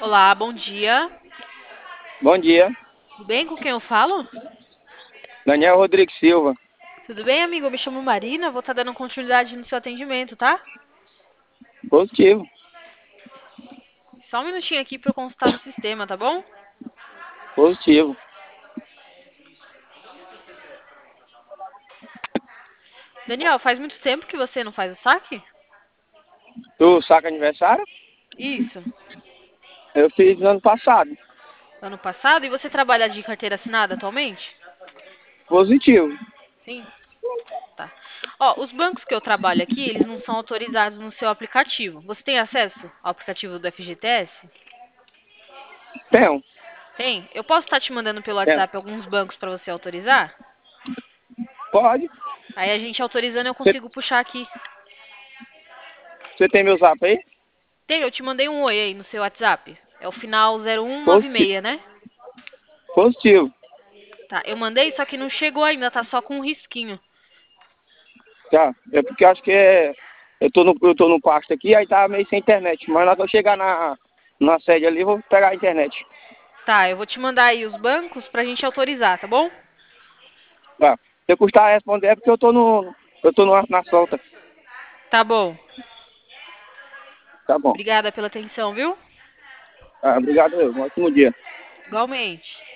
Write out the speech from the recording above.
Olá, bom dia. Bom dia, Tudo bem? Com quem eu falo? Daniel Rodrigues Silva. Tudo bem, amigo? Eu me chamo Marina, vou estar dando continuidade no seu atendimento, tá? Positivo, Só um minutinho aqui para eu consultar no sistema, tá bom? positivo. Daniel, faz muito tempo que você não faz o saque? Tu saca aniversário? Isso. Eu fiz no ano passado. Ano passado? E você trabalha de carteira assinada atualmente? Positivo. Sim. Tá. Ó, os bancos que eu trabalho aqui, eles não são autorizados no seu aplicativo. Você tem acesso ao aplicativo do FGTS? Tem, Tem? Eu posso estar te mandando pelo tem. WhatsApp alguns bancos para você autorizar? Pode. Aí a gente autorizando eu Você consigo puxar aqui. você tem meu zap aí? Tem, eu te mandei um oi aí no seu WhatsApp. É o final Positivo. 0196, né? Positivo. Tá, eu mandei, só que não chegou ainda, tá só com um risquinho. Tá. É porque acho que é. Eu tô no pasto aqui, aí tá meio sem internet. Mas na hora que eu chegar na sede ali, eu vou pegar a internet. Tá, eu vou te mandar aí os bancos pra gente autorizar, tá bom? Tá. Se custar responder é porque eu tô no. Eu tô na solta. Tá bom. Tá bom. Obrigada pela atenção, viu? Ah, obrigado, um ótimo dia. Igualmente.